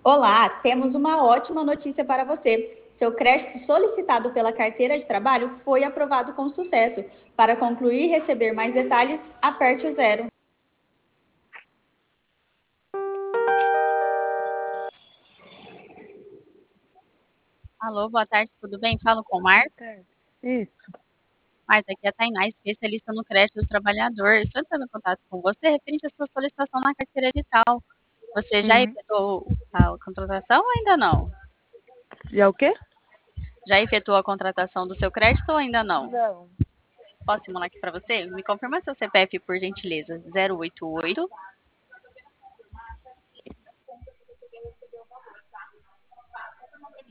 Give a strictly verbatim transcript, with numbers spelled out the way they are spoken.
Olá, temos uma ótima notícia para você. Seu crédito solicitado pela carteira de trabalho foi aprovado com sucesso. Para concluir e receber mais detalhes, aperte o zero. Alô, boa tarde, tudo bem? Falo com o Marcos. Isso. Marcos, aqui é a Tainá, especialista no crédito do trabalhador. Estou entrando em contato com você referente à sua solicitação na carteira digital. Você já Uhum. efetuou a contratação ou ainda não? Já o quê? Já efetuou a contratação do seu crédito ou ainda não? Não. Posso simular aqui para você? Me confirma seu C P F, por gentileza. zero oito oito